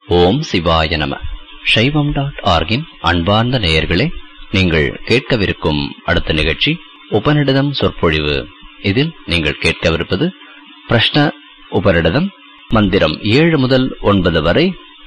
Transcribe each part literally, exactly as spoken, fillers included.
ஓம் சிவாய நம. சைவம் டாட் ஆர்கின் அன்பார்ந்த நேயர்களே, நீங்கள் கேட்கவிருக்கும் அடுத்த நிகழ்ச்சி உபநிடதம் சொற்பொழிவு. இதில் நீங்கள் கேட்கவிருப்பது பிரஷ்ன உபநிடதம், மந்திரம் ஏழு முதல் ஒன்பது வரை.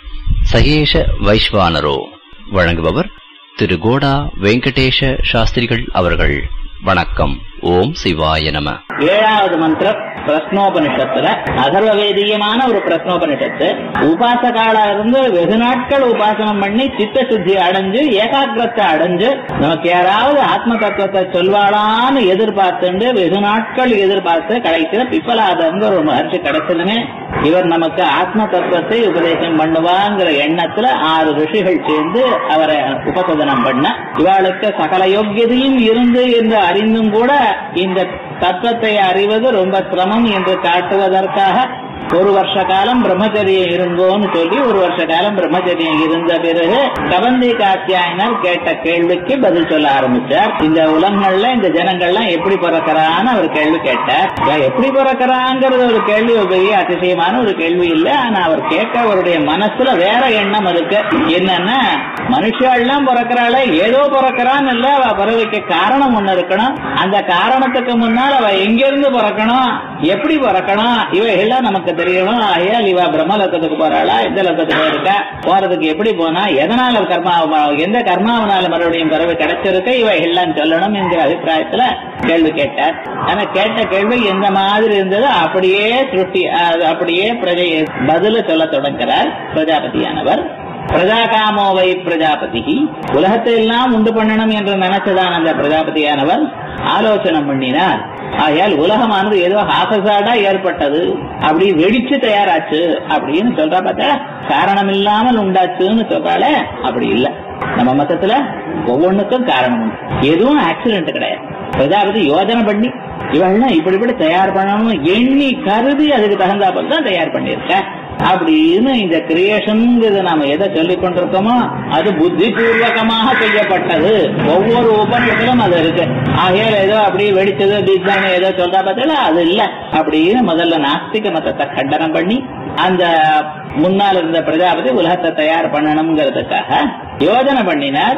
சகேஷ வைஸ்வானரோ வழங்குபவர் திரு கோடா வெங்கடேஷ சாஸ்திரிகள் அவர்கள். வணக்கம். ஓம் சிவாய நம. ஏழாவது மந்திரம் பிரஸ்னோபனிஷத்துல அதர்வவேதியமான ஒரு பிரஸ்னோபனிஷத்து. உபாசகாலா இருந்து வெகு நாட்கள் உபாசனம் பண்ணி சித்த சுத்தி அடைஞ்சு ஏகாகிரத்தை அடைஞ்சு நமக்கு யாராவது ஆத்ம தத்துவத்தை சொல்வாளான்னு எதிர்பார்த்து வெகு நாட்கள் எதிர்பார்த்து கடைசியில பிப்பலாதங்கிற ஒரு மகர்ஷி கிடைச்சதுமே இவர் நமக்கு ஆத்ம தத்துவத்தை உபதேசம் பண்ணுவாங்கிற எண்ணத்துல ஆறு ரிஷிகள் சேர்ந்து அவரை உபசதனம் பண்ண, இவளுக்கு சகல யோக்கியதையும் இருந்து என்று அறிந்தும் கூட இந்த தத்துவத்தை அறிவது ரொம்ப சிரமம் என்று காட்டுவதற்காக ஒரு வருஷ காலம் பிரம்மச்சரியம் இருங்கோன்னு சொல்லி ஒரு வருஷ காலம் பிரம்மச்சரியம் இருந்த பிறகு கபந்தி காத்தியாயனர் கேட்ட கேள்விக்கு பதில் சொல்ல ஆரம்பிச்சார். இந்த உலகங்கள்ல இந்த ஜனங்கள்லாம் எப்படி பிறக்கிறான்னு அவர் கேள்வி கேட்டார். எப்படி பிறக்கிறாங்கிறது ஒரு கேள்வி, ஒரு பெரிய அதிசயமான ஒரு கேள்வி இல்லை. ஆனா அவர் கேட்க அவருடைய மனசுல வேற எண்ணம் இருக்கு. என்னன்னா, மனுஷெல்லாம் பிறக்கிறாள ஏதோ பிறக்கிறான்னு இல்ல, அவ பிறவைக்கு காரணம் ஒண்ணு இருக்கணும். அந்த காரணத்துக்கு முன்னால் அவ எங்கிருந்து பிறக்கணும், எப்படி பிறக்கணும், இவைகள்லாம் நமக்கு தெரியணும். ஆயால் இவ பிரம்மலோகத்துக்கு போறாளா, எந்த லோகத்துக்கு இருக்கா, போறதுக்கு எப்படி போனா, எதனால கர்மா, எந்த கர்மாவனால மறுபடியும் பிறவை கிடைச்சிருக்க, இவைகள்லாம் சொல்லணும் என்கிற அபிப்பிராயத்துல கேள்வி கேட்டார். ஆனா கேட்ட கேள்வி எந்த மாதிரி இருந்தது அப்படியே திருஷ்டி அப்படியே பிரஜை பதில சொல்ல தொடங்குகிறார் பிரஜாபதியானவர். பிரஜாகாமோவை பிரஜாபதி, உலகத்தை எல்லாம் உண்டு பண்ணணும் என்று நினைச்சதான் அந்த பிரஜாபதியானவர் ஆலோசனை பண்ணினார். ஆகையால் உலகமானது ஏதோ ஹாசசாடா ஏற்பட்டது, அப்படி வெடிச்சு தயாராச்சு அப்படின்னு சொல்றா. பார்த்தா காரணம் இல்லாமல் உண்டாச்சுன்னு சொல்றாள, அப்படி இல்ல. நம்ம மதத்துல ஒவ்வொன்றுக்கும் காரணம் உண்டு, எதுவும் ஆக்சிடென்ட் கிடையாது. பிரஜாபதி யோஜனை பண்ணி இவெல்லாம் இப்படி இப்படி தயார் பண்ணணும் எண்ணி கருதி அதுக்கு தகுந்தாப்பல் தான் தயார் பண்ணிருக்க அப்படின்னு. இந்த கிரியேஷன் நாம எதை சொல்லிக் கொண்டிருக்கோமோ அது புத்தி பூர்வகமாக செய்யப்பட்டது. ஒவ்வொரு உபநிஷத்திலும் அது இருக்கு. ஆகையால் ஏதோ அப்படி வெடிச்சது பீஜான ஏதோ சொல்றா பார்த்தா அது இல்ல அப்படின்னு முதல்ல நாஸ்திக மதத்தை கண்டனம் பண்ணி அந்த முன்னால் இருந்த பிரஜாபதி உலகத்தை தயார் பண்ணணுங்கிறதுக்காக யோஜனை பண்ணினார்.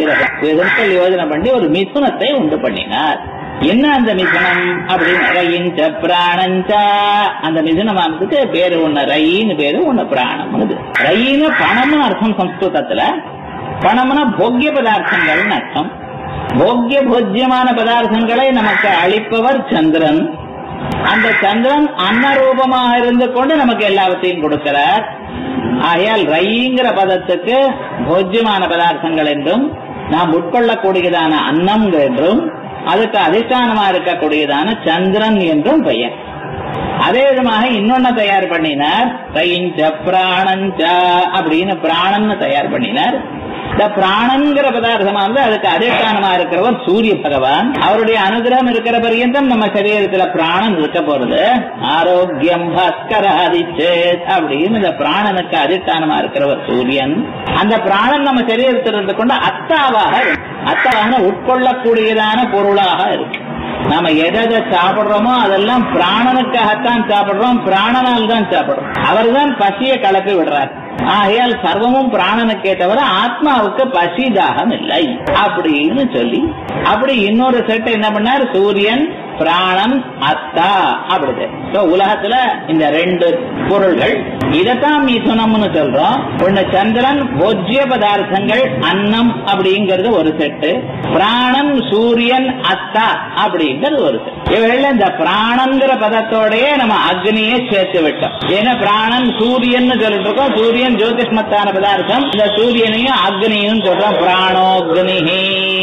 பிறகு யோஜனை பண்ணி ஒரு மிதுனத்தை உண்டு பண்ணினார். என்ன அந்த மிதுனம் அப்படின்னு, ரயின்ச்ச பிராணஞ்சா, அந்த மிதுனமானதுக்கு பேரு ஒண்ணு ரயின்னு பேரு, ஒண்ணு பிராணம்னு. ரயின்னு பணம்னு அர்த்தம் சம்ஸ்கிருதத்துல. பணம்னா போக்கிய பதார்த்தங்கள்னு அர்த்தம். போக்கிய போஜ்யமான பதார்த்தங்களை நமக்கு அளிப்பவர் சந்திரன். அந்த சந்திரன் அன்னரூபமாக இருந்து கொண்டு நமக்கு எல்லாவற்றையும் கொடுக்கிறார். ஆகையால் ரயிங்கிற பதத்துக்கு போஜ்யமான பதார்த்தங்கள் என்றும், நாம் உட்கொள்ளக்கூடியதான அன்னம் என்றும், அதுக்கு அதிஷ்டானமா இருக்கக்கூடியதான சந்திரன் என்றும் பெயர். அதே விதமாக இன்னொன்னு தயார் பண்ணினார், ரயிஞ்ச பிராணஞ்ச அப்படின்னு பிராணன் தயார் பண்ணினார். இந்த பிராணங்கிற பதார்த்தமானது அதுக்கு அதிஷ்டானமா இருக்கிறவர் சூரிய பகவான். அவருடைய அனுகிரகம் இருக்கிற பரியந்தம் நம்ம சரீரத்துல பிராணன் இருக்க போறது. ஆரோக்கியம் பாஸ்கராதிச்சேத் அப்படின்னு இந்த பிராணனுக்கு அதிஷ்டானமா இருக்கிறவர் சூரியன். அந்த பிராணன் நம்ம சரீரத்தில் இருந்து கொண்டு அத்தாவாக, அத்தாவாக உட்கொள்ளக்கூடியதான பொருளாக இருக்கு. நாம எதை சாப்பிடுறோமோ அதெல்லாம் பிராணனுக்காகத்தான் சாப்பிடுறோம், பிராணனால் தான் சாப்பிடுறோம். அவர் தான் பசியை கலப்பி விடுறார். ஆகையால் சர்வமும் பிராணனுக்கே தவிர ஆத்மாவுக்கு பசி தாகம் இல்லை அப்படின்னு சொல்லி, அப்படி இன்னொரு செட் என்ன பண்ணார், சூரியன் பிராணன் அத்தா அப்படி. உலகத்துல இந்த ரெண்டு பொருள்கள், இதத்தான் மிதுனம்னு சொல்றோம். ஒண்ணு சந்திரன் போஜ்ய பதார்த்தங்கள் அன்னம் அப்படிங்கிறது ஒரு செட்டு, பிராணன் சூரியன் அத்தா அப்படிங்கிறது ஒரு செட். இவர்கள் இந்த பிராணங்கிற பதத்தோடய நம்ம அக்னியை சேர்த்து விட்டோம். ஏன்னா பிராணன் சூரியன் சொல்லிட்டு இருக்கோம். சூரியன் ஜோதிஷ்மத்தான பதார்த்தம். இந்த சூரியனையும் அக்னியும் சொல்றோம், பிராணோக்னி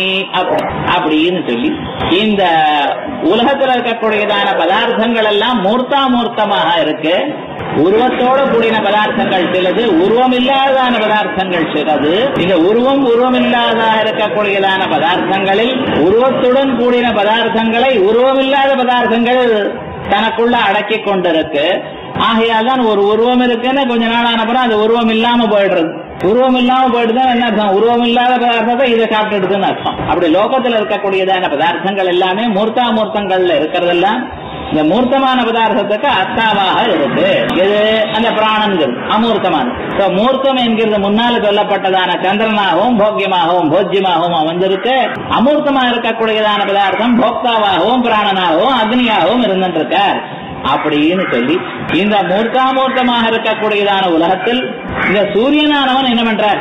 அப்படின்னு சொல்லி. இந்த உலகத்தில் இருக்கக்கூடியதான பதார்த்தங்கள் எல்லாம் மூர்த்தாமூர்த்தமாக இருக்கு. உருவத்தோட கூடின பதார்த்தங்கள் சிலது, உருவம் இல்லாததான பதார்த்தங்கள் சிலது. இந்த உருவம் உருவம் இல்லாத இருக்கக்கூடியதான பதார்த்தங்களில் உருவத்துடன் கூடின பதார்த்தங்களை உருவமில்லாத பதார்த்தங்கள் தனக்குள்ள அடக்கி கொண்டிருக்கு. ஆகையால் தான் ஒரு உருவம் இருக்குன்னு கொஞ்ச நாள் ஆனப்புறம் அது உருவம் இல்லாம போயிடுறது. உருவம் இல்லாம போயிடுதான் என்ன அர்த்தம், உருவம் இல்லாத பதார்த்தத்தை இதை சாப்பிட்டுடுதுன்னு அர்த்தம். அப்படி லோகத்தில் இருக்கக்கூடியதான பதார்த்தங்கள் எல்லாமே மூர்த்தாமூர்த்தங்கள்ல இருக்கிறதெல்லாம் இந்த மூர்த்தமான பதார்த்தத்துக்கு அத்தாவாக இருக்கு. இது அந்த பிராணன்கிறது அமூர்த்தமான. மூர்த்தம் என்கிறது முன்னால சொல்லப்பட்டதான சந்திரனாகவும் போக்கியமாகவும் போஜ்யமாகவும் வந்திருக்கு. அமூர்த்தமாக இருக்கக்கூடியதான பதார்த்தம் போக்தாவாகவும் பிராணனாகவும் அக்னியாகவும் இருந்திருக்கார் அப்படின்னு சொல்லி இந்த மூர்த்தாமூர்த்தமாக இருக்கக்கூடியதான உலகத்தில் இந்த சூரியனானவன் என்ன பண்றார்?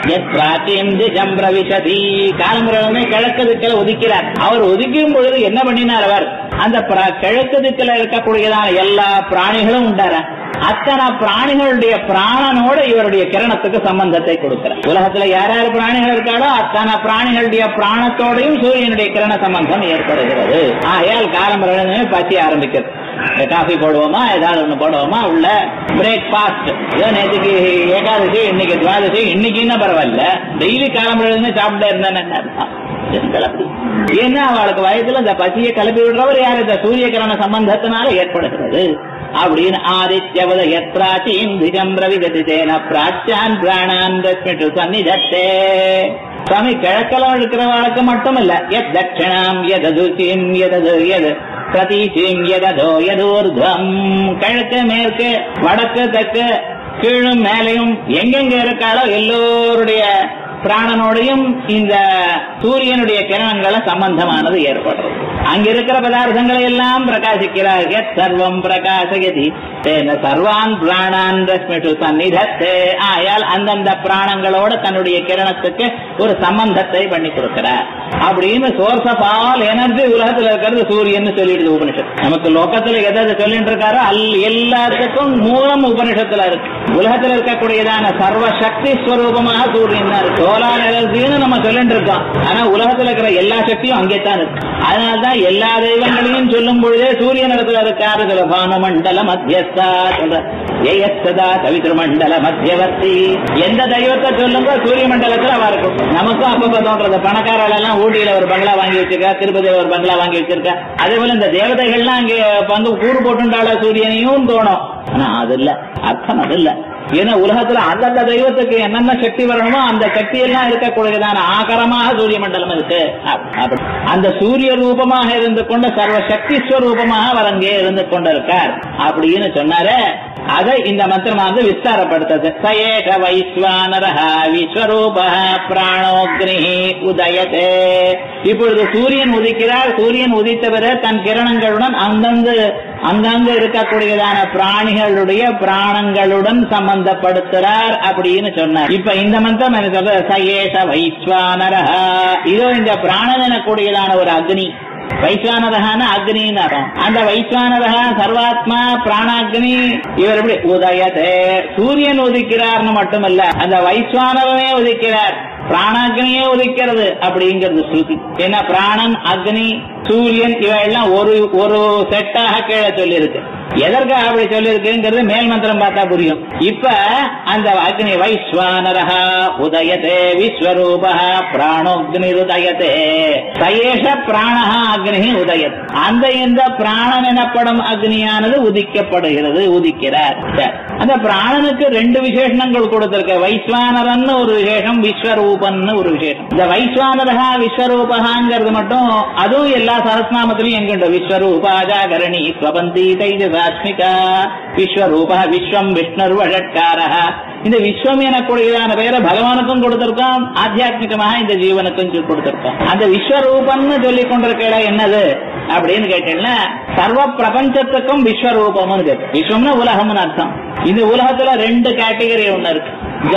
காலமுறை கிழக்கு திக்கில ஒதுக்கிறார். அவர் ஒதுக்கும் பொழுது என்ன பண்ணினார்? அவர் அந்த கிழக்கு திக்கில இருக்கக்கூடியதான எல்லா பிராணிகளும் உண்டார அத்தனை பிராணிகளுடைய பிராணனோட இவருடைய கிரணத்துக்கு சம்பந்தத்தை கொடுக்கிறார். உலகத்துல யார் யார் பிராணிகள் இருக்காளோ அத்தனை பிராணிகளுடைய பிராணத்தோடையும் சூரியனுடைய கிரண சம்பந்தம் ஏற்படுகிறது. ஆகையால் காலம் பசி ஆரம்பிக்கிறது. காஃபி போடுவோமா, ஏதாவது ஒண்ணு போடுவோமா, உள்ள பிரேக்பாஸ்ட் நேற்றுக்கு ஏகாதசி, இன்னைக்கு துவாதசி, இன்னைக்கு என்ன பரவாயில்ல, டெய்லி காலம்புழு சாப்பிட்டே இருந்தா ஏன்னா அவளுக்கு வயசுல இந்த பசியை கிளப்பி விடுறவர் யார்? இந்த சூரிய கிரண சம்பந்தத்தினால ஏற்படுகிறது அப்படின்னு. ஆதித்யவத யத்ராச்சீம் திஜம் ரவிகதிதேன பிராச்சான் பிராணான் ரஸ்மிஷு சன்னிதத்தே. சுவாமி கிழக்கெல்லாம் இருக்கிறவளுக்கு மட்டும் இல்ல, எத் தட்சிணாம் எததுசீம் எதது எது பிரதீசீம் எததோ எதூர்துவம், கிழக்கு மேற்கு வடக்கு தெற்கு கீழும் மேலையும் எங்கெங்க இருக்காளோ எல்லோருடைய பிராணனோடையும் இந்த சூரியனுடைய கிரணங்களை சம்பந்தமானது ஏற்படுறது. அங்க இருக்கிற பதார்த்தங்களை எல்லாம் பிரகாசிக்கிறார். சர்வம் பிரகாசயதி சர்வான் பிராணான் ரஸ்மிஷு சன்னிதத்தே. ஆயால் அந்தந்த பிராணங்களோட தன்னுடைய கிரணத்துக்கு ஒரு சம்பந்தத்தை பண்ணி கொடுக்கிறார் அப்படின்னு. சோர்ஸ் ஆஃப் ஆல் எனர்ஜி உலகத்துல இருக்கிறது சூரியன் சொல்லிடுது உபனிஷத். நமக்கு லோகத்துல எதாவது சொல்லிட்டு இருக்காரோ அல் எல்லாத்துக்கும் மூலம் உபனிஷத்துல இருக்கு. உலகத்துல இருக்கக்கூடியதான சர்வ சக்தி ஸ்வரூபமாக சூரியன் தான் இருக்கு. சோலார் எனர்ஜின்னு நம்ம சொல்லிட்டு இருக்கோம். ஆனா உலகத்துல இருக்கிற எல்லா சக்தியும் அங்கேதான் இருக்கு. அதனால்தான் எல்லா தெய்வங்களையும் சொல்லும் பொழுதே சூரியன் இடத்துல இருக்காரு. சொல்ல பானுமண்டல மத்தியஸ்தா சொல்ற ஏயஸ்ததா கவித்ரு மண்டல மத்தியவர்த்தி. எந்த தெய்வத்தை சொல்லுங்க சூரிய மண்டலத்துல அவ இருக்கும். நமக்கும் அப்பப்ப தோன்றது. பணக்காரர்கள் எல்லாம் ஊட்டியில ஒரு பங்களா வாங்கி வச்சிருக்கா, திருப்பதியில ஒரு பங்களா வாங்கி வச்சிருக்கா. அதே போல இந்த தேவதைகள்லாம் அங்கே பங்கு கூறு போட்டுண்டால சூரியனையும் தோணும். ஆனா அது இல்ல, அர்த்தம் அது இல்ல. ஏன்னா உலகத்துல அந்தந்த தெய்வத்துக்கு என்னென்ன சக்தி வரணுமோ அந்த சக்தி எல்லாம் இருக்கக்கூடியதான ஆகரமாக சூரிய மண்டலம் இருக்கு. அந்த சூரிய ரூபமாக இருந்து கொண்ட சர்வ சக்தி ஸ்வரூபமாக அவர் அங்கே இருந்து கொண்டிருக்கார் அப்படின்னு சொன்னாரு. அதை இந்த மந்திரமானது விஸ்தாரப்படுத்தது. சயேக வைஸ்வானரஹ விஸ்வரூப பிராணோக்னி உதயதே. இப்பொழுது சூரியன் உதிக்கிறார். சூரியன் உதித்த பிறகு தன் கிரணங்களுடன் அந்தந்த அங்கங்க இருக்கக்கூடியதான பிராணிகளுடைய பிராணங்களுடன் சம்பந்தப்படுத்துறார் அப்படின்னு சொன்னார். இப்ப இந்த மந்திரம் என்ன சொல்ற? சயேஷ வைஸ்வானரஹ. இதோ இந்த பிராணன் எனக்கூடியதான ஒரு அக்னி. வைஸ்வானரஹான அக்னின்னு அர்த்தம். அந்த வைஸ்வானரஹா சர்வாத்மா பிராணாக்னி இவர் எப்படி உதயதே. சூரியன் உதிக்கிறார்னு மட்டுமல்ல, அந்த வைஸ்வானரனே உதிக்கிறார், பிராணாக்னியே உதிக்கிறது அப்படிங்கிறது ஸ்ருதி. ஏன்னா பிராணன் அக்னி சூரியன் இவையெல்லாம் ஒரு ஒரு செட்டாக கீழே சொல்லி இருக்கு. எதற்காக அப்படி சொல்லி இருக்குங்கிறது மேல் மந்திரம் பார்த்தா புரியும். இப்ப அந்த அக்னி வைஸ்வானரஹ உதயதே விஸ்வரூப பிராணோக்னி உதயதே சயேஷ பிராணஹ அக்னி உதயத். அந்த இந்த பிராணன் எனப்படும் அக்னியானது உதிக்கப்படுகிறது, உதிக்கிறார். அந்த பிராணனுக்கு ரெண்டு விசேஷங்கள் கொடுத்திருக்க. வைஸ்வானரன் ஒரு விசேஷம், விஸ்வரூபன் ஒரு விசேஷம். இந்த வைஸ்வானரஹ விஸ்வரூபகாங்கிறது மட்டும் அதுவும் எல்லா சரஸ்நாமத்திலையும் எங்குண்டு. விஸ்வரூபாஜாகரணி ஸ்வபந்தி தைஜசாஸ்மிகா விஸ்வரூப விஸ்வம் விஷ்ணு வஷட்காரஹ. இந்த விஸ்வம் எனக்கூடியதான பெயரை பகவானுக்கும் கொடுத்திருக்கோம், ஆத்தியாத்மிகமாக இந்த ஜீவனுக்கும் கொடுத்திருக்கோம். அந்த விஸ்வரூபம்னு சொல்லிக் கொண்டிருக்க என்னது அப்படின்னு கேட்டீங்கன்னா சர்வ பிரபஞ்சத்துக்கும் விஸ்வரூபம்னு கேட்டு. விஸ்வம்னா உலகம்னு அர்த்தம். இந்த உலகத்துல ரெண்டு கேட்டகரி ஒண்ணு இருக்கு.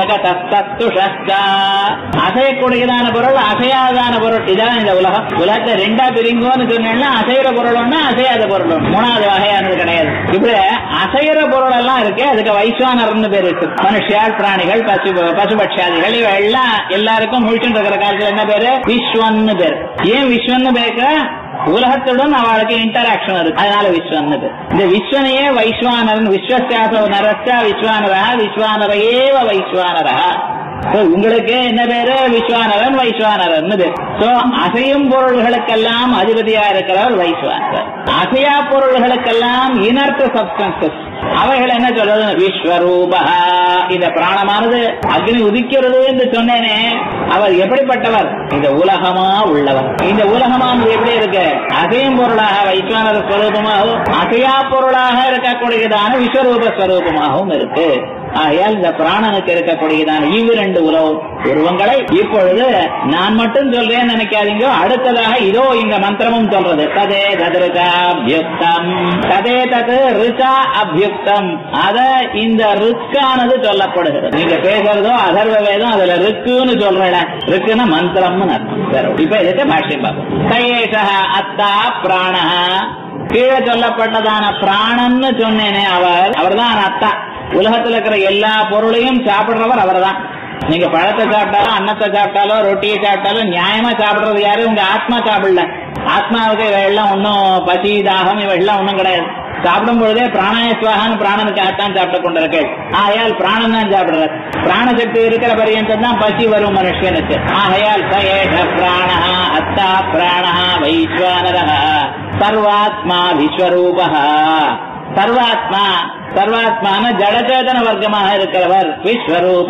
ஜகதஸ்துஷஸ்தா அசையக்கூடியதான பொருள், அசையாதான பொருள். இதான் இந்த உலகம். உலகத்தை ரெண்டா பிரிங்கோன்னு சொன்னா அசைகிற பொருள் ஒண்ணு, அசையாத பொருள் ஒண்ணு. மூணாவது வகையானது கிடையாது. இப்படி அசைகிற பொருள் எல்லாம் இருக்கு, அதுக்கு வைஸ்வானர்னு பேர் இருக்கு. மனுஷியால் பிராணிகள் பசு பசுபட்சாதிகள் இவெல்லாம் எல்லாருக்கும் முழிச்சுட்டு இருக்கிற காலத்துல என்ன பேரு? விஸ்வன்னு பேரு. ஏன் விஸ்வன்னு பேரு? உலகத்துடன் அவளுக்கு இன்டராக்ஷன் இருக்கு, அதனால விஸ்வன்னு பேர். இந்த விஸ்வனையே வைஸ்வானரன் விஸ்வஸ்யாசோ நரஸ்யா விஸ்வானரா விஸ்வானரையேவ வைஸ்வானரா. உங்களுக்கு என்ன பேரு? விஸ்வானரன் வைஸ்வானரன் பேர். சோ அசையும் பொருள்களுக்கெல்லாம் அதிபதியா இருக்கிறவர் வைஸ்வானரர். அசையா பொருள்களுக்கெல்லாம் இனர்ட் சப்ஸ்டன்சஸ் அவைகள் என்ன சொல்றது? விஸ்வரூபா. இந்த பிராணமானது அக்னி உதிக்கிறது என்று சொன்னேனே, அவர் எப்படிப்பட்டவர்? இந்த உலகமா உள்ளவர். இந்த உலகமானது எப்படி இருக்கு? அசையும் பொருளாக வைஸ்வானர ஸ்வரூபமாகவும் அசையா பொருளாக இருக்கக்கூடியதான விஸ்வரூப ஸ்வரூபமாகவும் இருக்கு. ஆகையால் இந்த பிராணனுக்கு இருக்கக்கூடியதான இவ்விரண்டு உலக உருவங்களை இப்பொழுது நான் மட்டும் சொல்றேன் நினைக்காதீங்க. அடுத்ததாக இதோ இந்த மந்திரமும் சொல்றது. ததே தத்ருகா அபியுக்தம், ததே தது ருச்சா அபியுக்தம். அத இந்த ருக்கானது சொல்லப்படுகிறது. நீங்க பேசுறதோ அதர்வ வேதம், அதுல ருக்குன்னு சொல்றேன். ருக்குன்னு மந்திரம்னு அர்த்தம். இப்ப இதுக்கு பாஷ்யம் பார்ப்போம். சயேஷா அத்தா பிராண, கீழே சொல்லப்பட்டதான பிராணன்னு சொன்னேனே அவர், அவர் தான் அத்தா. உலகத்துல இருக்கிற எல்லா பொருளையும் சாப்பிடுறவர் அவர் தான். நீங்க பழத்தை சாப்பிட்டாலும் அன்னத்தை சாப்பிட்டாலோ ரொட்டியை சாப்பிட்டாலும் நியாயமா சாப்பிடுறது யாரு? உங்க ஆத்மா சாப்பிடல. ஆத்மாவுக்கு இவையெல்லாம் ஒன்னும் பசி தாகம் இவையெல்லாம் ஒன்னும் கிடையாது. சாப்பிடும் பொழுதே பிராணாயஸ்வாகான்னு பிராணனுக்காகத்தான் சாப்பிட்டு கொண்டிருக்கேன். ஆகையால் பிராணன் தான் சாப்பிடுறார். பிராணசக்தி இருக்கிற பரியந்தம் தான் பசி வரும் மனுஷனுக்கு. ஆகையால் சயேஷ பிராண அத்தா பிராண வைஸ்வானர சர்வாத்மா விஸ்வரூபா. சர்வாத்மா, சர்வாத்மான ஜடச்சேதன வர்க்கமாக இருக்கிறவர் விஸ்வரூப.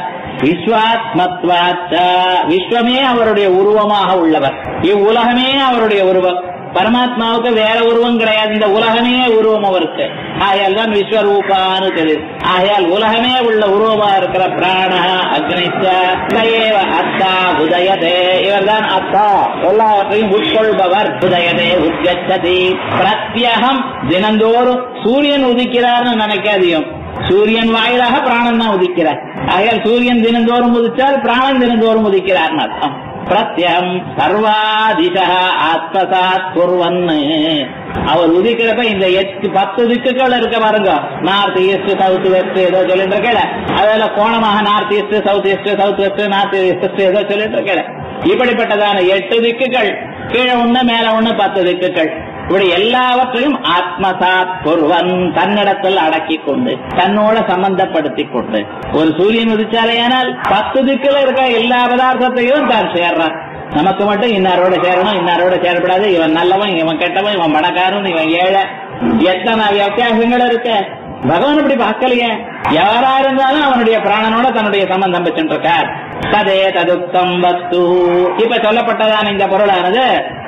விஸ்வாத்மத்வாச்ச, விஸ்வமே அவருடைய உருவமாக உள்ளவர். இவ்வுலகமே அவருடைய உருவம். பரமாத்மாவுக்கு வேற உருவம் கிடையாது. இந்த உலகமே உருவம் அவருக்கு. ஆகையால் தான் விஸ்வரூபான்னு தெரியுது. ஆகையால் உலகமே உள்ள உருவமா இருக்கிற பிராண அக்னிச்ச சயேவ அத்தா உதயதே. இவர் தான் அத்தா, எல்லாவற்றையும் உட்கொள்பவர். உதயதே உத்கச்சதி பிரத்யகம். தினந்தோறும் சூரியன் உதிக்கிறார்னு நினைக்காதியும். சூரியன் வாயிலாக பிராணன் தான் உதிக்கிறார். ஆகையால் சூரியன் தினந்தோறும் உதிச்சால் பிராணன் தினந்தோறும் உதிக்கிறார் அர்த்தம். பிரத்யம் சர்வாதிஷா ஆத்மசாத் குர்வன். அவர் உதிக்கிறப்ப இந்த எட்டு பத்து திக்குகள் இருக்க பாருங்க. நார்த் ஈஸ்ட் சவுத் வெஸ்ட் ஏதோ சொல்லிட்டு இருக்கல. அதில் கோணமாக north east south east south west north west ஏதோ சொல்லிட்டு இருக்கல. இப்படிப்பட்டதான எட்டு திக்குகள், கீழே ஒண்ணு மேல ஒண்ணு, பத்து திக்குகள். இப்படி எல்லாவற்றையும் ஆத்மசாத் குர்வன், தன்னிடத்தில் அடக்கி கொண்டு தன்னோட சம்பந்தப்படுத்திக் கொண்டு. ஒரு சூரியன் உதிச்சாலேயானால் பத்து திக்குல இருக்க எல்லா பதார்த்தத்தையும் தான் சேர்றான். நமக்கு மட்டும் இன்னாரோட சேரணும், இன்னாரோட சேரப்படாது, இவன் நல்லவன், இவன் கெட்டவன், இவன் பணக்காரன், இவன் ஏழை, எத்தனை வித்தியாசங்கள் இருக்கு. பகவான் இப்படி பார்க்கலையே. யாரா இருந்தாலும் அவனுடைய பிராணனோட தன்னுடைய சம்பந்தம் வச்சுருக்கார். ததே ததுக்தம் வஸ்து. இப்ப சொல்லப்பட்டதான இந்த பொருளானது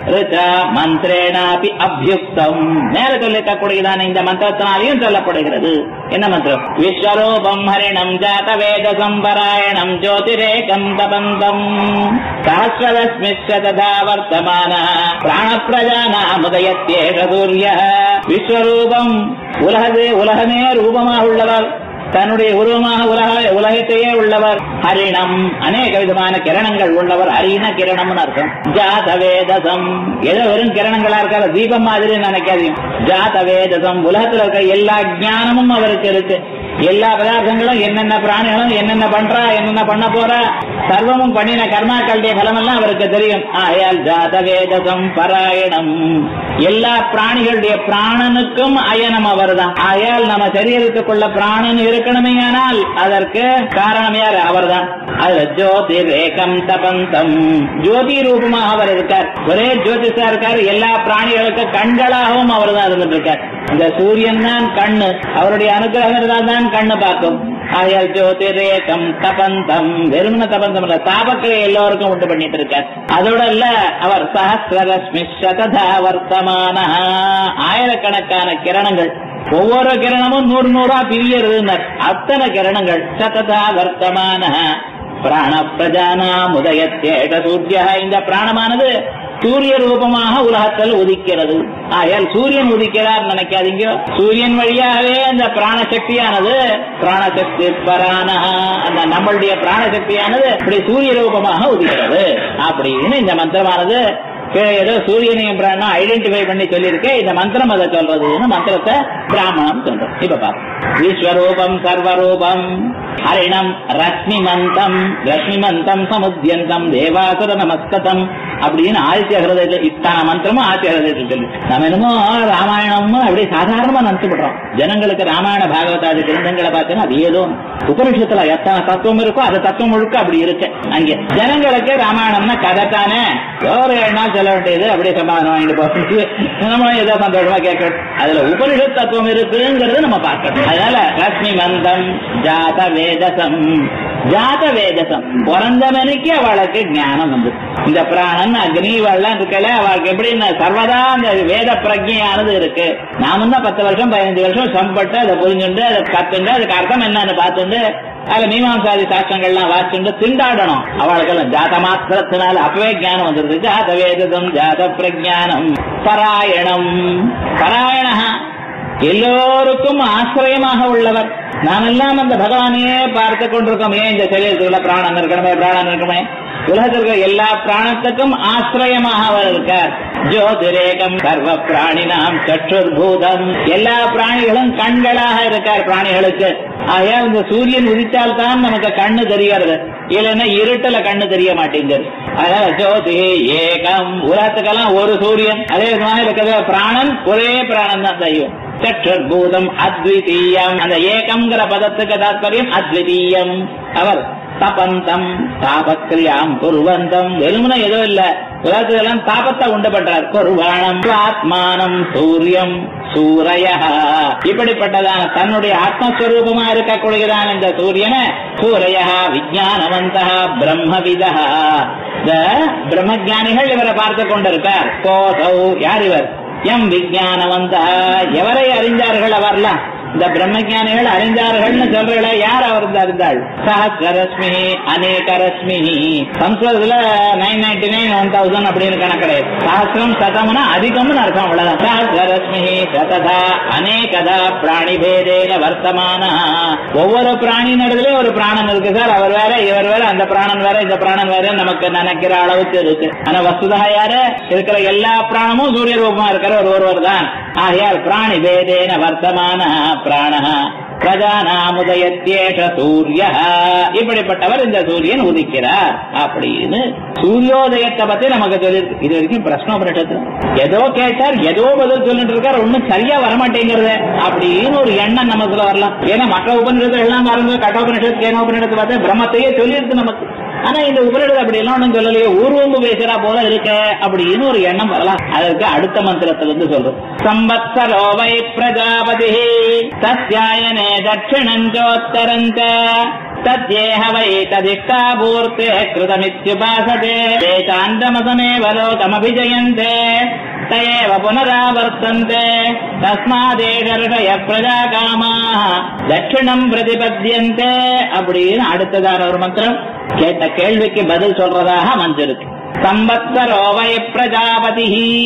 மந்திரேனாபி அபியுக்தம், மேல சொல்லிக்கக்கூடியதான இந்த மந்திரத்தினாலையும் சொல்லப்படுகிறது. என்ன மந்திரம்? விஸ்வரூபம் ஹரிணம் ஜாத வேத சம்பராயணம் ஜோதிரேகம் தபந்தம் சஹஸ்ரதஸ்மிஸ்ரதா வர்த்தமான பிராண பிரஜானாமுதயத்யேஷ சூர்யः. விஸ்வரூபம், உலகது உலகமே ரூபமாக உள்ளவர், தன்னுடைய உருவமாக உலக உலகத்தையே உள்ளவர். ஹரிணம், அநேக விதமான கிரணங்கள் உள்ளவர். ஹரிண கிரணம்னு அர்த்தம். ஜாதவேதசம், ஏதோ வெறும் கிரணங்களா இருக்காரு, தீபம் மாதிரி நினைக்காதீங்க. ஜாதவேதசம், உலகத்தில் இருக்க எல்லா ஞானமும் அவருக்கு இருக்கு. எல்லா பதார்த்தங்களும் என்னென்ன பிராணிகளும் என்னென்ன பண்றா, என்னென்ன பண்ண போறா, சர்வமும் பண்ணின கர்மாக்களுடைய பலம் எல்லாம் அவருக்கு தெரியும். ஆயால் ஜாதவேதசம் பராயணம், எல்லா பிராணிகளுடைய பிராணனுக்கும் அயனம் அவர் தான். ஆயால் நம்ம சரீரத்துக்குள்ள பிராணன் இருக்கணுமே, ஆனால் அதற்கு காரணம் யார்? அவர் தான். அதுல ஜோதிரேகம் தபந்தம், ஜோதி ரூபமாக அவர் இருக்கார். ஒரே ஜோதிஷா இருக்கார். எல்லா பிராணிகளுக்கு கண்களாகவும் அவர் தான் இருந்துட்டு இருக்கார். இந்த சூரியன் தான் கண்ணு, அவருடைய அனுகிரகம் இருந்தால் தான் கண்ணு பார்க்கும். ஆயால் ஜோதிரேகம் தபந்தம், வெறுமன தபந்தம் இல்ல, தாபக்களை எல்லோருக்கும் உண்டு பண்ணிட்டு இருக்கார். அதோட இல்ல, அவர் சஹஸ்ரரஸ்மி சததா வர்த்தமான, ஆயிரக்கணக்கான கிரணங்கள், ஒவ்வொரு கிரணமும் நூறு நூறா பிரியறது. அத்தனை கிரணங்கள் சததா வர்த்தமான பிராண பிரஜானா முதயத்தேஷ சூர்யா. இந்த பிராணமானது சூரிய ரூபமாக உலகத்தில் உதிக்கிறது. ஆயால் சூரியன் உதிக்கிறார் நினைக்காதீங்க. சூரியன் வழியாகவே அந்த பிராணசக்தியானது, பிராணசக்தி பரான, அந்த நம்மளுடைய பிராணசக்தியானது இப்படி சூரிய ரூபமாக உதிக்கிறது அப்படின்னு இந்த மந்திரமானது ஏதோ சூரியனையும் பிராணம் ஐடென்டிஃபை பண்ணி சொல்லியிருக்கேன். இந்த மந்திரம் அதை சொல்றதுன்னு மந்திரத்தை பிராமணம் சொல்றோம். இப்ப பாப்போம். விஸ்வரூபம் சர்வரூபம் ஹரிணம் ரஷ்மிமந்தம் ரஷ்மிமந்தம் சமுத்யந்தம் தேவாசுர நமஸ்கதம் அப்படின்னு ஆதித்ய ஹிருதயத்தில் இத்தனை மந்திரமும் ஆதித்ய ஹிருதயத்தில் சொல்லு. நம்ம என்னமோ ராமாயணமும் அப்படி சாதாரணமா நினைச்சுப்படுறோம். ஜனங்களுக்கு ராமாயண பாகவதாதி கிரந்தங்களை பார்த்தீங்கன்னா அது ஏதோ உபனிஷத்துல எத்தனை தத்துவம் இருக்கோ அது தத்துவம் முழுக்க அப்படி இருக்கு. அங்கே ஜனங்களுக்கு ராமாயணம்னா கதை தானே, ஒரு ஏழு நாள் சொல்ல வேண்டியது அப்படியே சமாதானம் வாங்கிட்டு போகிறது, நம்ம ஏதோ சந்தோஷமா கேட்கணும். அதுல உபனிஷத் தத்துவம் இருக்குங்கிறது நம்ம பார்க்கணும். அதனால லட்சுமி மந்தம் ஜாத வேதசம், ஜாத வேதசம் பிறந்தவனுக்கு அவளுக்கு ஞானம் வந்து இந்த பிராணன் அக்னி வெள்ளம் இருக்கல அவளுக்கு எப்படின்னு சர்வதா அந்த வேத பிரஜையானது இருக்கு. நாம தான் பத்து வருஷம் பதினஞ்சு வருஷம் சம்பட்டு அதை புரிஞ்சுண்டு அதை கத்துண்டு அதுக்கு அர்த்தம் என்னன்னு பார்த்துண்டு அதுல மீமாம்சாதி சாஸ்திரங்கள்லாம் வாசிச்சுண்டு திண்டாடணும். அவளுக்கெல்லாம் ஜாத மாத்திரத்தினால அப்பவே ஞானம் வந்துருது. ஜாத வேதம் ஜாத பிரஜானம் பராயணம், பராயண எல்லோருக்கும் ஆசிரியமாக உள்ளவர். நாமெல்லாம் அந்த பகவானையே பார்த்து கொண்டிருக்கோமே, இந்த சரீரத்துக்குள்ள பிராணம் இருக்கணுமே பிராணம் இருக்கணுமே, உலகத்திற்கு எல்லா பிராணத்துக்கும் ஆசிரியமாக அவர் இருக்கார். ஜோதிரேகம் சர்வ பிராணினாம் சற்றுர்பூதம், எல்லா பிராணிகளும் கண்களாக இருக்கார் பிராணிகளுக்கு. ஆகையால் இந்த சூரியன் உதித்தால் தான் நமக்கு கண்ணு தெரிகிறது, இல்லைன்னா இருட்டுல கண்ணு தெரிய மாட்டேங்குது. அதனால ஜோதி ஏகம், உலகத்துக்கெல்லாம் ஒரு சூரியன், அதே மாதிரி இருக்கிற பிராணன் ஒரே பிராணன் தான் தெய்வம். சற்றுர்பூதம் அத்விதீயம், அந்த ஏகம்ங்கிற பதத்துக்கு தாத்பரியம் அத்விதீயம். அவர் தபந்தம் தாபக்கிரியாம் குருவந்தம், வெறுமன ஏதோ இல்ல உலகத்துக்கெல்லாம் தாபத்தை உண்டு பண்றார். குருவாணம் ஆத்மானம் சூரியம் சூரிய, இப்படிப்பட்டதான தன்னுடைய ஆத்மஸ்வரூபமா இருக்கக்கூடியதான இந்த சூரியனை சூரிய விஜயானவந்த பிரம்மவிதா, இந்த பிரம்மஜானிகள் இவரை பார்த்து கொண்டிருக்கார். கோசௌ, யார் இவர்? எம் விஜயானவந்த, எவரை அறிந்தார்கள் அவர்லாம்? இந்த பிரம்மஜானிகள் அறிந்தார்கள்னு சொல்றீங்களா, யார் அவர் அறிந்தாள்? சஹஸ்ரரஸ்மி அநேகரஸ்மி, சம்ஸ்கிருதத்துல nine ninety nine one thousand அப்படின்னு கணக்கு கிடையாது. சஹஸ்ரம் சதம்னா அதிகம்னு அர்த்தம், அவ்வளவுதான். சஹஸ்ரரஸ்மி சததா அநேகதா பிராணி பேதேன வர்த்தமான, ஒவ்வொரு பிராணி நடுவிலே ஒரு பிராணன் இருக்கு சார், அவர் வேற இவர் வேற, அந்த பிராணன் வேற இந்த பிராணன் வேற நமக்கு நினைக்கிற அளவுக்கு இருக்கு. ஆனா வஸ்துதா யாரு? இருக்கிற எல்லா பிராணமும் சூரிய ரூபமா இருக்கிற ஒரு ஒருவர் தான். ஆகையால் பிராணி பேதேன வர்த்தமான பிராண பிரஜானாமுதயத்யேஷ சூரிய, இப்படிப்பட்டவர் இந்த சூரியன் உதிக்கிறார் அப்படின்னு சூரியோதயத்தை பத்தி நமக்கு தெரியுது. இது வரைக்கும் பிரஸ்னோபனிஷத்து ஏதோ கேட்டார், ஏதோ பதில் சொல்லிட்டு இருக்கார், ஒன்னும் சரியா வரமாட்டேங்கிறது அப்படின்னு ஒரு எண்ணம் நமக்குள்ள வரலாம். ஏன்னா மற்ற உபநிஷத்து எல்லாம் பாருங்க, கட்டோபனிஷத்து கேனோபனிஷத்து பார்த்தா பிரம்மத்தையே சொல்லியிருக்கு நமக்கு. ஆனா இந்த உபநிஷத்து அப்படி எல்லாம் ஒன்றும் சொல்லலையே, ஊர்வம்பு பேசுறா போல இருக்க அப்படின்னு ஒரு எண்ணம் வரலாம். அதற்கு அடுத்த மந்திரத்துல இருந்து சொல்றோம். சம்பத்சரோ வை பிரஜாபதி தஸ்யாயனே தட்சிணஞ்சோத்தரஞ்ச தத்யேஹ வை ததிஷ்டாபூர்த்தே கிருதமித்யுபாசதே தேசாந்தமசமேவ லோகமபிஜயந்தே தயேவ புனராவர்த்தந்தே தஸ்மாதேஷர்ஷய பிரஜாகாமாः தட்சிணம் பிரதிபத்யந்தே அப்படின்னு அடுத்ததான ஒரு மந்திரம் கேட்ட கேள்விக்கு பதில் சொல்றதாக மந்திருக்கு. சம்பத்சரோ வை பிரஜாபதி,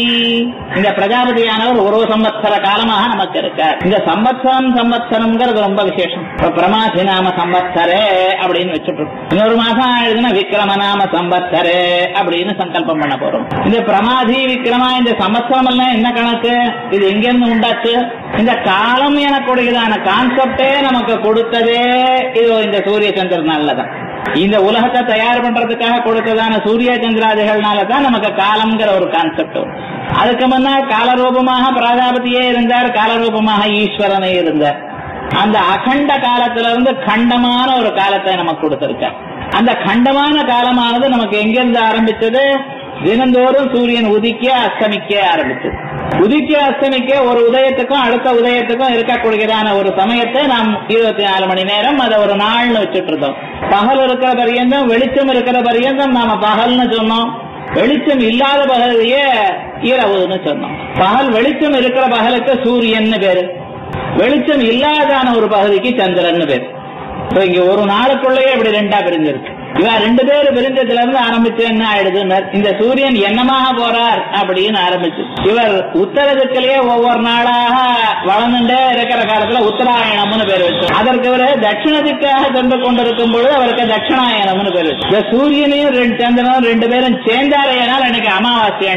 இந்த பிரஜாபதியானவர் ஒரு சம்பத்சர காலமாக நமக்கு இருக்கார். இந்த சம்பத்சரம் சம்பத்சரம்ங்கிறது ரொம்ப விசேஷம். பிரமாசி நாம சம்பத்சரே அப்படின்னு வச்சுட்டு இன்னொரு மாசம் ஆயிடுதுன்னா விக்ரம நாம சம்பத்சரே அப்படின்னு சங்கல்பம் பண்ண போறோம். இந்த பிரமாதி விக்ரமா இந்த சம்பத்சரம் எல்லாம் என்ன கணக்கு? இது எங்க இருந்து உண்டாச்சு? இந்த காலம் எனக்கூடியதான கான்செப்டே நமக்கு கொடுத்ததே இது இந்த சூரிய சந்திரனாலதான். இந்த உலகத்தை தயார் பண்றதுக்காக கொடுத்ததான சூரிய சந்திராதிகள்னாலதான் நமக்கு காலம்ங்கிற ஒரு கான்செப்ட். அதுக்கு முன்னா காலரூபமாக பிரஜாபதியே இருந்தார், காலரூபமாக ஈஸ்வரனே இருந்தார். அந்த அகண்ட காலத்திலிருந்து கண்டமான ஒரு காலத்தை நமக்கு கொடுத்திருக்கார். அந்த கண்டமான காலமானது நமக்கு எங்கிருந்து ஆரம்பிச்சது? தினந்தோறும் சூரியன் உதிக்க அஸ்தமிக்க ஆரம்பிச்சது. உதிக்க அஸ்தமிக்க ஒரு உதயத்துக்கும் அடுத்த உதயத்துக்கும் இருக்கக்கூடியதான ஒரு சமயத்தை நாம் இருபத்தி நாலு மணி நேரம் அதை ஒரு நாள்னு வச்சுட்டு இருந்தோம். பகல் இருக்கிற பரியந்தம், வெளிச்சம் இருக்கிற பரியந்தம் நாம பகல்னு சொன்னோம். வெளிச்சம் இல்லாத பகலையே இரவுன்னு சொன்னோம். பகல் வெளிச்சம் இருக்கிற பகலுக்கு சூரியன் பேரு, வெளிச்சம் இல்லாதான ஒரு பகுதிக்கு சந்திரன் பேரு. இங்க ஒரு நாளுக்குள்ளேயே இப்படி ரெண்டா பிரிஞ்சிருக்கு. இவ ரெண்டு பேரு பிரிஞ்சதுல இருந்து ஆரம்பிச்சு என்ன ஆயிடுது? இந்த சூரியன் என்னமாக போறார் அப்படின்னு ஆரம்பிச்சு இவர் உத்தர திக்கிலேயே ஒவ்வொரு நாளாக வளர்ந்துட்டே இருக்கிற காலத்துல உத்தராயணம்னு பேர் வச்சு, அதற்கு இவரு தட்சிண திக்காக சென்று கொண்டிருக்கும் பொழுது அவருக்கு தட்சிணாயனம்னு பேர் வச்சு. இந்த சூரியனையும் ரெண்டு சந்திரனும் ரெண்டு பேரும் சேர்ந்தாரையனால் அன்னைக்கு அமாவாசைன்ட்டோம்.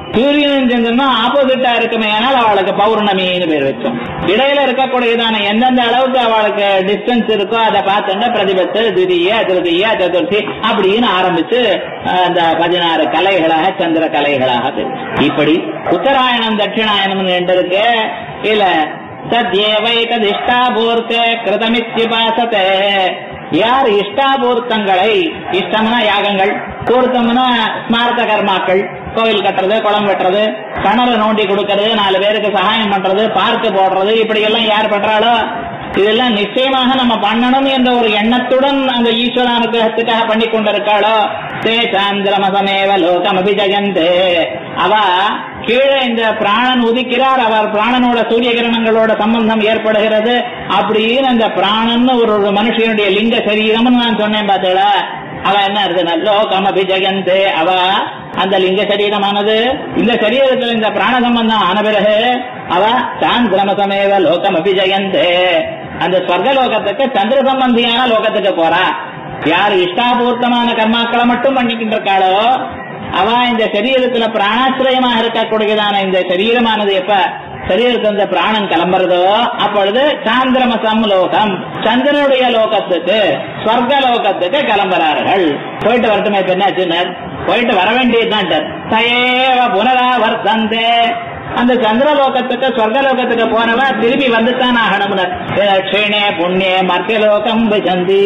சூரியனும் சந்திரனும் ஆப்போசிட்டா இருக்குமே ஆனால் அவளுக்கு பௌர்ணமின்னு பேர் வச்சோம். இடையில இருக்கக்கூடியதான எந்தெந்த அளவுக்கு அவளுக்கு டிஸ்டன்ஸ் இருக்கோ அதை பார்த்துட்டு பிரதிபத்து, திதிய, திருதிய, சதுர்த்தி அப்படின்னு ஆரம்பிச்சு அந்த பதினாறு கலைகளாக சந்திர கலைகளாக இப்படி உத்தராயணம் தட்சிணாயணம் ரெண்டு இருக்கு. இல்ல தத்யேவை தத் இஷ்டாபூர்த்தே கிருதமித்யுபாசதே. யார் இஷ்டாபூர்த்தங்களை, இஷ்டம்னா யாகங்கள், பூர்த்தம்னா ஸ்மார்த்த கர்மாக்கள், கோவில் கட்டுறது, குளம் வெட்டுறது, கிணறு நோண்டி கொடுக்கறது, நாலு பேருக்கு சகாயம் பண்றது, பார்க்கு போடுறது, இப்படி எல்லாம் யார் பண்றாளோ இதெல்லாம் நிச்சயமாக நம்ம பண்ணணும் என்ற ஒரு எண்ணத்துடன் அந்த ஈஸ்வர அனுகிரகத்துக்காக பண்ணி கொண்டிருக்காளோ தே சாந்திரமசமேவ லோகம் அபிஜயந்தே. அவ கீழே இந்த பிராணன் உதிக்கிறார், அவர் பிராணனோட சூரிய கிரணங்களோட சம்பந்தம் ஏற்படுகிறது அப்படின்னு அந்த பிராணன் ஒரு ஒரு மனுஷனுடைய லிங்க சரீரம்னு நான் சொன்னேன் பார்த்தீங்களா. அவ என்ன இருக்குன்னா லோகம் அபிஜயந்தே. அவ அந்த லிங்க சரீரமானது இந்த சரீரத்தில் இந்த பிராண சம்பந்தம் ஆன பிறகு அவ சாந்திரமசமேவ லோகம் அபிஜயந்தே. அந்த ஸ்வர்க லோகத்துக்கு சந்திர சம்பந்தியான லோகத்துக்கு போறா. யார் இஷ்டாபூர்த்தமான கர்மாக்களை மட்டும் பண்ணிக்கிட்டு இருக்காளோ அவ இந்த சரீரத்துல பிராணாசிரயமாக இருக்கக்கூடியதான இந்த சரீரமானது எப்ப சரீரத்தில் இந்த பிராணம் கிளம்புறதோ அப்பொழுது சாந்திரமசம் லோகம், சந்திரனுடைய லோகத்துக்கு ஸ்வர்க லோகத்துக்கு கிளம்புறார்கள். போயிட்டு வரட்டுமே, இப்ப என்ன போயிட்டு வர வேண்டியதுதான். தயேவ புனராவர்த்தந்தே. அந்த சந்திரலோகத்துக்கு ஸ்வர்கலோகத்துக்கு போனவ திரும்பி வந்துட்டான் ஆகணும்னர். க்ஷீணே புண்ணிய மர்த்தியலோகம் விசந்தி.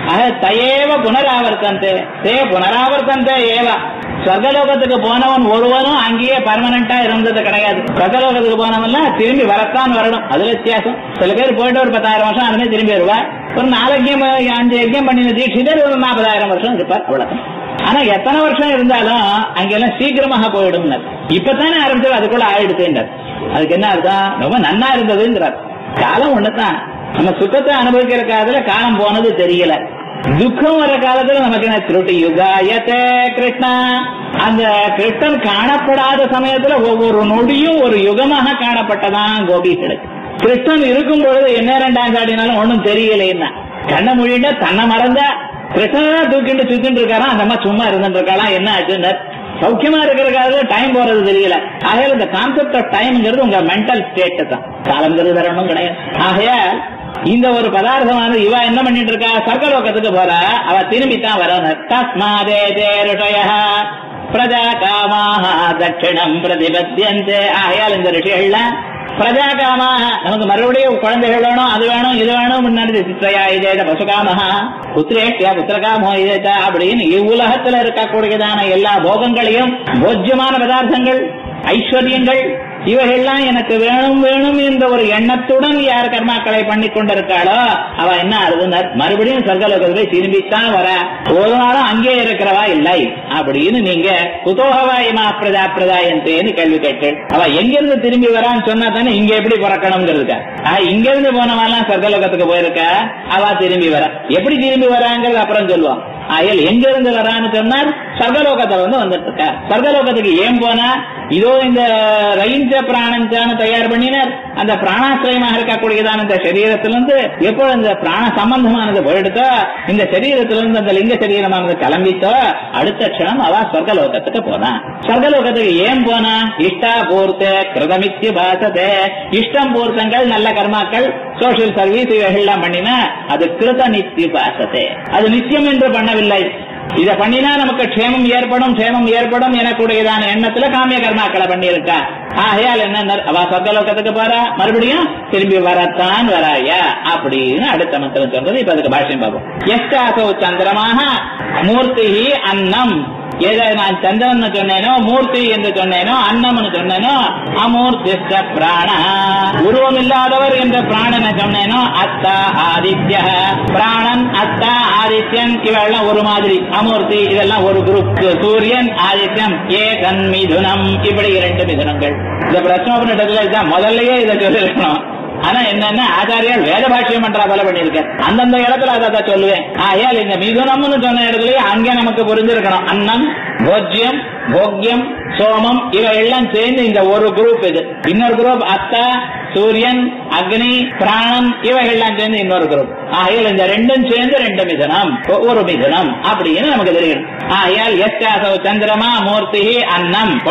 தயேவ புனராவர்த்தந்தே. தே புனராவர்த்தந்தே ஏவ. ஸ்வர்கலோகத்துக்கு போனவன் ஒருவனும் அங்கேயே பர்மனண்டா இருந்தது கிடையாது. ஸ்வர்கலோகத்துக்கு போனவன்லாம் திரும்பி வரத்தான் வரணும். அதுல வித்தியாசம். சில பேர் போயிட்டு ஒரு பத்தாயிரம் வருஷம் அதுமே திரும்பி வருவா. ஒரு நாலு அஞ்சு யஜ்யம் பண்ணின தீட்சிதர் ஒரு நாற்பதாயிரம் வருஷம் இருப்பார், அவ்வளவு. ஆனா எத்தனை வருஷம் இருந்தாலும் அங்கெல்லாம் சீக்கிரமாக போயிடும். இப்பதானே ஆரம்பிச்சது, அதுக்குள்ள ஆயிடுச்சுன்றார். அதுக்கு என்ன அர்த்தம்? ரொம்ப நன்னா இருந்ததுங்கிறார். காலம் ஒண்ணுதான். நம்ம சுத்தத்தை அனுபவிக்கிற காலத்துல காலம் போனது தெரியல. துக்கம் வர காலத்துல நமக்கு என்ன திருட்டி யுகாயத்தே கிருஷ்ணா. அந்த கிருஷ்ணன் காணப்படாத சமயத்துல ஒவ்வொரு நொடியும் ஒரு யுகமாக காணப்பட்டதான் கோபிகளுக்கு. கிருஷ்ணன் இருக்கும் பொழுது என்ன ரெண்டாம் சாடினாலும் ஒன்னும் தெரியலைன்னா கண்ண மொழின்னா தன்னை மறந்த கிருஷ்ணனா தூக்கிட்டு சுத்திட்டு இருக்காரா, அந்த மாதிரி சும்மா இருந்துட்டு இருக்காளா, என்ன ஆச்சுன்னு சௌக்கியமா இருக்கிற காலத்துல டைம் போறது தெரியல. ஆகையால் இந்த கான்செப்ட் ஆஃப் டைம்ங்கிறது உங்க மென்டல் ஸ்டேட் தான், காலங்கிறது வேற ஒன்றும் கிடையாது. ஆகையால் இந்த ஒரு பதார்த்தமானது இவ என்ன பண்ணிட்டு இருக்கா, சர்க்கலோகத்துக்கு போறா, அவ திரும்பித்தான் வரணும். தஸ்மாதே ருஷய பிரஜா காமாக தட்சிணம் பிரதிபத்தியந்தே. ஆகையால் இந்த ரிஷிகள்லாம் பிரஜா காமாக, நமக்கு மறுபடியும் குழந்தைகள் வேணும், அது வேணும், இது வேணும், முன்னாடி சித்ரயா இதேத பசுகாமஹா புத்திரேஷ்யா புத்திரகாமோ இதேதா அப்படின்னு இவ்வுலகத்துல இருக்கக்கூடியதான எல்லா போகங்களையும், போஜ்யமான பதார்த்தங்கள், ஐஸ்வர்யங்கள், இவைகள்லாம் எனக்கு வேணும் வேணும் என்ற ஒரு எண்ணத்துடன் யார் கர்மாக்களை பண்ணி கொண்டிருக்காளோ அவ என்ன ஆகுதுன்னா மறுபடியும் சொர்க்கலோகத்தை திரும்பித்தான் வர. ஒரு நாளும் அங்கே இருக்கிறவா இல்லை அப்படின்னு நீங்க குதோகவாயமா பிரதா பிரதாயந்தேன்னு கேள்வி கேட்டு அவ எங்கிருந்து திரும்பி வரான்னு சொன்னா தானே இங்க எப்படி பிறக்கணும்ங்கிறதுக்கா. இங்க இருந்து போனவாலாம் சொர்க்கலோகத்துக்கு போயிருக்க, அவ திரும்பி வர. எப்படி திரும்பி வராங்கிறது அப்புறம் சொல்லுவான். ஆயல் எங்க இருந்து வரான்னு சொன்னார், சொர்க்கலோகத்தை வந்து வந்துட்டு இருக்க. சொர்க்கலோகத்துக்கு ஏன் போனா, இதோ இந்த ரயிஞ்ச பிராணஞ்சான தயார் பண்ணினார். அந்த பிராணாசிரயமாக இருக்கக்கூடியதான இந்த சரீரத்திலிருந்து எப்போ இந்த பிராண சம்பந்தமானது போயிடுத்தோ, இந்த சரீரத்திலிருந்து அந்த லிங்க சரீரமானது கிளம்பித்தோ, அடுத்த க்ஷணம் அவ சொர்க்கலோகத்துக்கு போனா. சொர்க்கலோகத்துக்கு ஏன் போனா, இஷ்டா பூர்த்தே கிருதமித்யு பாசதே. இஷ்டம் பூர்த்தங்கள், நல்ல கர்மாக்கள், சோசியல் சர்வீஸ் இவைகள்லாம் பண்ணினா அது கிருத நித்திய பாசதே. அது நித்தியம் என்று பண்ணவில்லை. இதை பண்ணினா நமக்கு க்ஷேமம் ஏற்படும், க்ஷேமம் ஏற்படும் எனக்கூடியதான எண்ணத்துல காமிய கர்மாக்களை பண்ணியிருக்கா. ஆகையால் என்ன, அவ சொர்க்கலோகத்துக்கு போறா, மறுபடியும் திரும்பி வரத்தான் வராயா அப்படின்னு அடுத்த மந்திரம் சொல்றது. இப்ப அதுக்கு பாஷ்யம் பார்ப்போம். எஸ்டாசோ சந்திரமாக மூர்த்தி அன்னம். ஏதோ நான் சந்திரன் சொன்னேனோ, மூர்த்தி என்று சொன்னேனோ, அன்னம்னு சொன்னேனோ, அமூர்த்திஷ்ட பிராண உருவம் இல்லாதவர் என்ற பிராணனை சொன்னேனோ, அத்தா ஆதித்ய பிராணன், அத்தா ஆதித்யன் இவெல்லாம் ஒரு மாதிரி, அமூர்த்தி இதெல்லாம் ஒரு குரூப். சூரியன் ஆதித்யம் ஏகன் மிதுனம், இப்படி இரண்டு மிதுனங்கள். இந்த பிரச்சனை இதுதான் முதல்லயே இதை சொல்லிருக்கணும். ஆனா என்னன்னா ஆச்சாரியால் வேத பாஷ்யம் பண்றா போல பண்ணிருக்க, அந்தந்த இடத்துல அதை சொல்லுவேன். ஆயால் இந்த மிதுனம்னு சொன்ன இடத்துலயே அங்கே நமக்கு புரிஞ்சிருக்கணும். அன்னம், போஜ்யம், போக்யம், சோமம் இவை எல்லாம் சேர்ந்து இந்த ஒரு குரூப். இது இன்னொரு குரூப் அத்தா, சூரியன், அக்னி, பிராணன் இவைகள்லாம் சேர்ந்து இன்னொரு குரூப். ஆகையால் இந்த ரெண்டும் சேர்ந்து ரெண்டு மிதுனம், ஒரு மிதுனம் அப்படின்னு நமக்கு தெரியும். ஆகையால் எஸ்டாசோ சந்திரமா மூர்த்தி அன்னம் ஒண்ணு.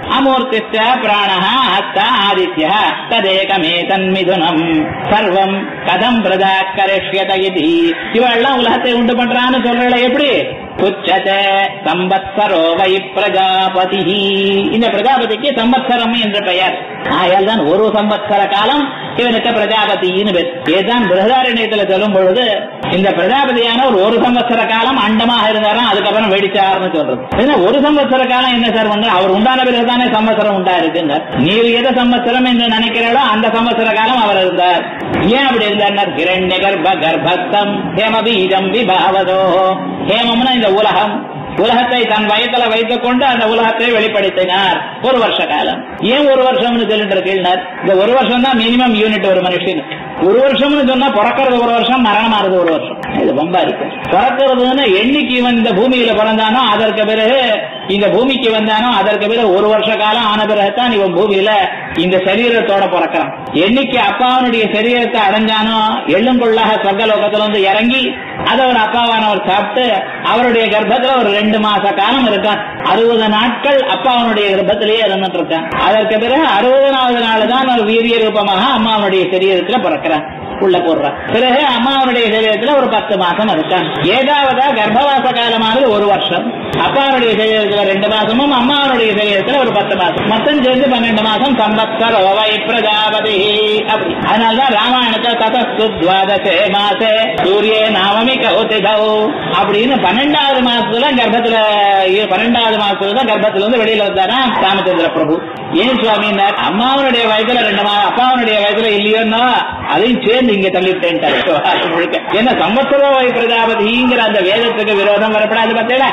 அமூர்த்திச்ச பிராணஹ ஹஸ்த ஆதித்ய ததேகமே தன்மிதுனம் சர்வம் கதம் பிரஜா கரிஷ்யத இதி. இவெல்லாம் உலகத்தை உண்டு பண்றான்னு சொல்றல எப்படி? உச்சதே சம்பத்சரோ வை பிரஜாபதி. இந்த பிரஜாபதிக்கு சம்பத்சரம் என்ற பெயர். ஆயால் தான் ஒரு சம்பத்சர காலம் இவனுக்கு பிரஜாபதினு பேர். ஏதான் பிரதாரண்யத்துல சொல்லும் பொழுது இந்த பிரஜாபதியான ஒரு ஒரு சம்பத்சர காலம் அண்டமாக இருந்தாலும் அதுக்கப்புறம் வெடிச்சாருன்னு சொல்றது. ஒரு சம்பத்சர காலம் என்ன சார் பண்ற? அவர் உண்டான பிறகுதானே சம்பத்சரம் உண்டா இருக்குங்க. நீர் எதை சம்பத்சரம் என்று நினைக்கிறாரோ அந்த சம்பத்சர காலம் அவர் இருந்தார். ஏன் அப்படி இருந்தார்? ஹிரண்ய கர்ப்ப கர்ப்பஸ்தம் ஹேமபீஜம் விபாவதோ. ஹேமம்னா இந்த உலகம், உலகத்தை தன் வயத்துல வைத்துக் கொண்டு அந்த உலகத்தை வெளிப்படுத்தினார் ஒரு வருஷ காலம். ஏன் ஒரு வருஷம்னு சொல்லிட்டு இருக்கீங்க? இந்த ஒரு வருஷம் தான் மினிமம் யூனிட் ஒரு மனுஷன். ஒரு வருஷம்னு சொன்னா பிறக்கிறது ஒரு வருஷம், மரணம் ஆறுது ஒரு வருஷம். இது ரொம்ப இருக்கு. பிறக்கிறதுன்னு என்னைக்கு இவன் இந்த பூமியில பிறந்தானோ அதற்கு பிறகு இந்த பூமிக்கு வந்தானோ அதற்கு பிறகு ஒரு வருஷ காலம் ஆன பிறகுதான் இவன் பூமியில இந்த சரீரத்தோட பிறக்கிறான். என்னைக்கு அப்பாவனுடைய சரீரத்தை அடைஞ்சானோ எள்ளுங்குள்ளாக சொர்க்கலோகத்துல வந்து இறங்கி அதை ஒரு அப்பாவானவர் சாப்பிட்டு அவருடைய கர்ப்பத்துல ஒரு ரெண்டு மாச காலம் இருக்கான். அறுபது நாட்கள் அப்பாவனுடைய கர்ப்பத்திலேயே இருந்துட்டு இருக்கான். அதற்கு பிறகு அறுபதாவது நாள் தான் ஒரு வீரிய ரூபமாக அம்மாவனுடைய சரீரத்துல பிறக்கிறான், உள்ள போடுறான். பிறகு அம்மாவனுடைய சரீரத்துல ஒரு பத்து மாசம் இருக்கான். ஏதாவதா கர்ப்பவாச காலமானது ஒரு வருஷம், அப்பாவனுடைய சரீரத்துல ரெண்டு மாசமும் அம்மாவனுடைய சரீரத்துல ஒரு பத்து மாசம், மொத்தம் சேர்ந்து பன்னெண்டு மாசம் சம்பத்சரோ வை பிரஜாபதி. அப்படி அதனால்தான் ராமாயணத்தை ததஸ்து துவாதசே மாசே சூரிய நாமமி கௌதிதௌ அப்படின்னு பன்னெண்டாவது மாசத்துல கர்ப்பத்துல பன்னெண்டாவது மாசத்துல தான் கர்ப்பத்துல இருந்து வெளியில வந்தாரா ராமச்சந்திர பிரபு. ஏன் சுவாமி? அம்மாவனுடைய வயதுல ரெண்டு மாதம் அப்பாவனுடைய வயதுல இல்லையோன்னா அதையும் சேர்ந்து இங்க தள்ளிவிட்டேன் முழுக்க. என்ன சம்பத்சரோ வை பிரஜாபதிங்கிற அந்த வேதத்துக்கு விரோதம் வரப்படாது பார்த்தேடா.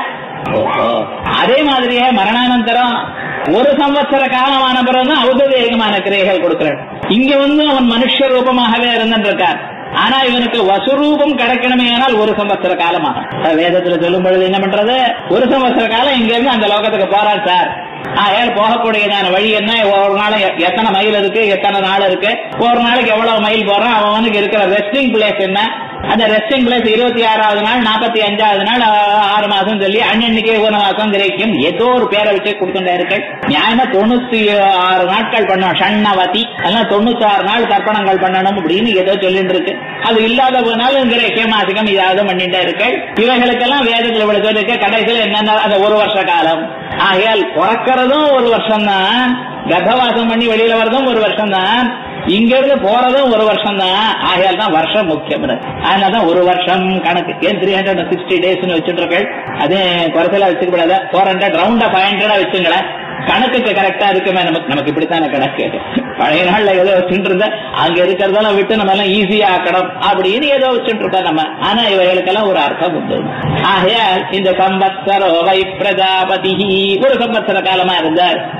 அதே மாதிரியே மரணானந்தரம் ஒரு சம்பத்சர காலமான பிறகு ஔதேகமான கிரைகள் கொடுக்கிறான். இங்க வந்து அவன் மனுஷ ரூபமாகவே இருந்திருக்கார். ஆனா இவனுக்கு வசுரூபம் கிடைக்கணுமே ஆனால் ஒரு சம்பத்சர காலமாக வேதத்துல சொல்லும் பொழுது என்ன பண்றது? ஒரு சம்பத்சர காலம் இங்க இருந்து அந்த லோகத்துக்கு போறார் சார். ஆயால் போகக்கூடியதான வழி என்ன? ஒரு நாள் எத்தனை மைல் இருக்கு, எத்தனை நாள் இருக்கு, ஒரு நாளைக்கு எவ்வளவு மைல் போறான், அவனுக்கு இருக்கிற ரெஸ்டிங் பிளேஸ் என்ன, அந்த ரெஸ்டிங் பிளேஸ் இருபத்தி ஆறாவது நாள் நாற்பத்தி அஞ்சாவது நாள் ஆறு மாசம் சொல்லி அன்னன்னைக்கே ஒரு மாசம் கிரகிக்கும் ஏதோ ஒரு பேரை வச்சு கொடுத்துட்டே இருக்கு. நியாயமா தொண்ணூத்தி ஆறு நாட்கள் பண்ணணும் ஷண்ணவதி, அதெல்லாம் தொண்ணூத்தி ஆறு நாள் தர்ப்பணங்கள் பண்ணணும் அப்படின்னு ஏதோ சொல்லிட்டு இருக்கு. அது இல்லாத போனாலும் கிரகிக்க மாசிகம் இதாவது பண்ணிட்டே இருக்கு. இவைகளுக்கெல்லாம் வேதத்தில் இவ்வளவு சொல்லிருக்கு. கடைசியில் என்னன்னா அந்த ஒரு வருஷ காலம். ஆகையால் பிறக்கிறதும் ஒரு வருஷம் தான், கர்ப்பவாசம் பண்ணி வெளியில வரதும் ஒரு வருஷம் தான், இங்க இருந்து போறதும் ஒரு வருஷம் தான். ஆகையால் தான் வருஷம் முக்கியம். அதனாலதான் ஒரு வருஷம் கணக்கு. ஏன் த்ரீ ஹண்ட்ரட் சிக்ஸ்டி டேஸ் வச்சுட்டு இருக்கேன். அதே குறைச்சலா வச்சுக்க கூடாது. போர் ஹண்ட்ரட் ரவுண்டா ஃபைவ் ஹண்ட்ரடா வச்சுங்களேன். கணக்குக்கு கரெக்டா இருக்குமே. நமக்கு நமக்கு இப்படித்தான கணக்கு. பழைய நாள்ல ஏதோ வச்சுட்டு இருந்த அங்க இருக்கிறதெல்லாம் விட்டு நம்ம எல்லாம் ஈஸியா ஆக்கணும் அப்படின்னு ஏதோ வச்சுட்டு இருக்கோம் நம்ம. ஆனா இவைகளுக்கெல்லாம் ஒரு அர்த்தம் உண்டு. ஆகையால் இந்த சம்பத்சரோ வை பிரஜாபதி ஒரு சம்பத்சர காலமா இருந்தார்.